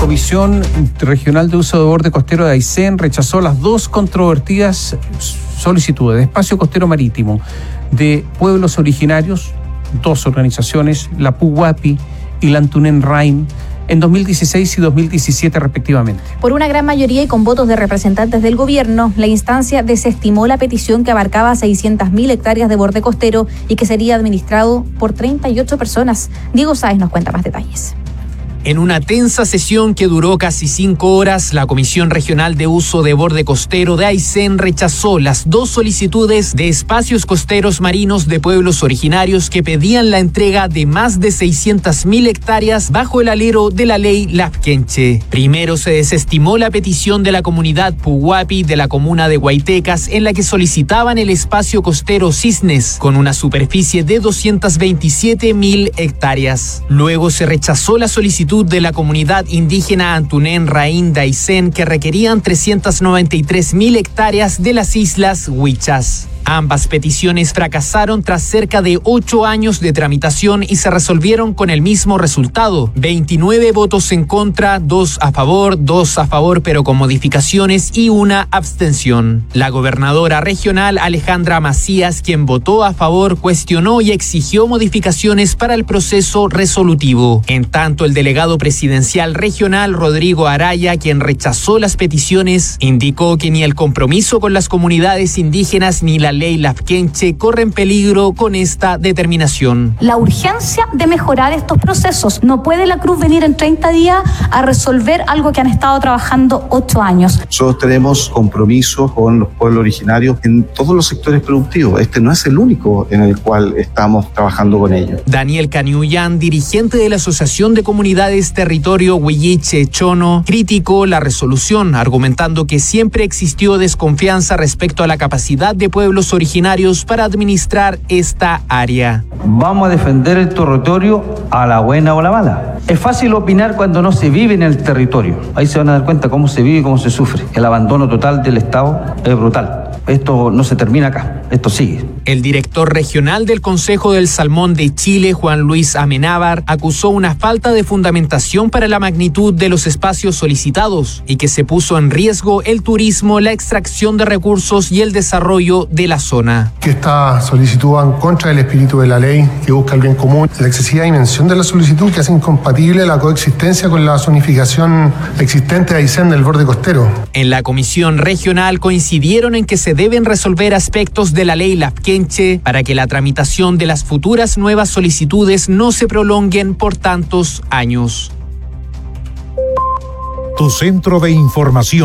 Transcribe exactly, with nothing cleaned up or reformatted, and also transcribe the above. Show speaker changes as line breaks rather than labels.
Comisión Regional de Uso de Borde Costero de Aysén rechazó las dos controvertidas solicitudes de espacio costero marítimo de pueblos originarios, dos organizaciones, la Puhuapi y la Antunén Rain, en dos mil dieciséis y dos mil diecisiete respectivamente.
Por una gran mayoría y con votos de representantes del gobierno, la instancia desestimó la petición que abarcaba seiscientas mil hectáreas de borde costero y que sería administrado por treinta y ocho personas. Diego Sáez nos cuenta más detalles.
En una tensa sesión que duró casi cinco horas, la Comisión Regional de Uso de Borde Costero de Aysén rechazó las dos solicitudes de espacios costeros marinos de pueblos originarios que pedían la entrega de más de seiscientas mil hectáreas bajo el alero de la ley Lafkenche. Primero se desestimó la petición de la comunidad Puhuapi de la comuna de Guaitecas, en la que solicitaban el espacio costero Cisnes, con una superficie de doscientas veintisiete mil hectáreas. Luego se rechazó la solicitud de la comunidad indígena Antunén Rain de Aysén, que requerían trescientas noventa y tres mil hectáreas de las islas Huichas. Ambas peticiones fracasaron tras cerca de ocho años de tramitación y se resolvieron con el mismo resultado: veintinueve votos en contra, dos a favor, dos a favor pero con modificaciones y una abstención. La gobernadora regional Alejandra Macías, quien votó a favor, cuestionó y exigió modificaciones para el proceso resolutivo. En tanto, el delegado presidencial regional Rodrigo Araya, quien rechazó las peticiones, indicó que ni el compromiso con las comunidades indígenas ni la ley Lafkenche corren peligro con esta determinación.
La urgencia de mejorar estos procesos. No puede la Cruz venir en treinta días a resolver algo que han estado trabajando ocho años.
Nosotros tenemos compromisos con los pueblos originarios en todos los sectores productivos. Este no es el único en el cual estamos trabajando con ellos.
Daniel Caniullán, dirigente de la Asociación de Comunidades Territorio Huilliche Chono, criticó la resolución, argumentando que siempre existió desconfianza respecto a la capacidad de pueblos originarios para administrar esta área.
Vamos a defender el territorio a la buena o la mala. Es fácil opinar cuando no se vive en el territorio. Ahí se van a dar cuenta cómo se vive y cómo se sufre. El abandono total del Estado es brutal. Esto no se termina acá, esto sigue.
El director regional del Consejo del Salmón de Chile, Juan Luis Amenábar, acusó una falta de fundamentación para la magnitud de los espacios solicitados y que se puso en riesgo el turismo, la extracción de recursos y el desarrollo de la zona.
Que esta solicitud va en contra del espíritu de la ley, que busca el bien común. La excesiva dimensión de la solicitud que hace incompatible la coexistencia con la zonificación existente de Aysén del borde costero.
En la comisión regional coincidieron en que se deben resolver aspectos de la ley Lafkenche para que la tramitación de las futuras nuevas solicitudes no se prolonguen por tantos años.
Tu centro de información.